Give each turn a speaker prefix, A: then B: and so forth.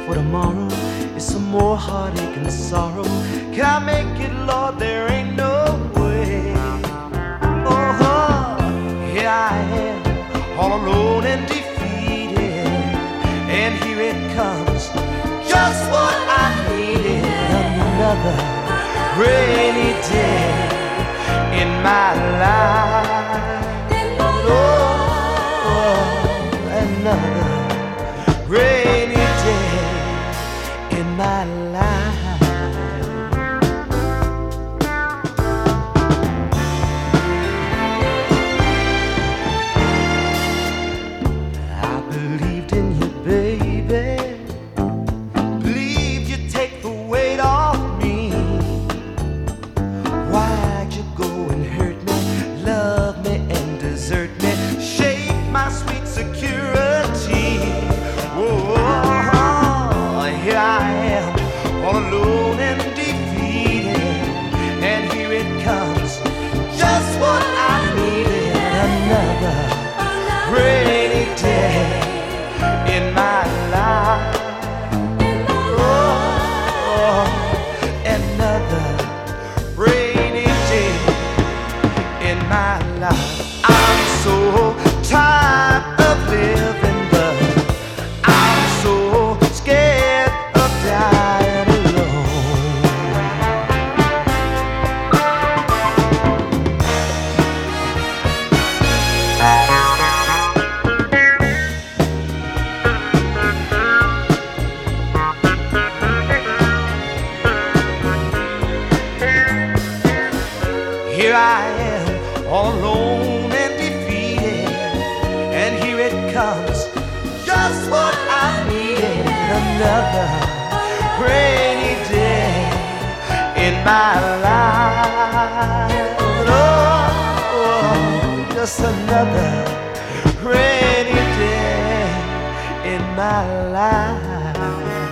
A: for tomorrow is some more heartache and sorrow. Can I make it, Lord? There ain't no way. Oh, here I am, all alone and defeated, and here it comes, just what I needed. Another rainy day in my life. Oh, another rainy day in my life. I believed in you, baby. Believed you'd take the weight off me. Why'd you go and hurt me, love me and desert me, shake my sweet security? Oh, here I am, all alone and defeated, and here it comes, just what I needed. Another rainy day in my life. Oh, another rainy day in my life. I'm so tired of living, but I'm so scared of dying alone. Here I am, all alone and defeated, and here it comes, just what I needed. Another rainy day in my life. Oh, just another rainy day in my life.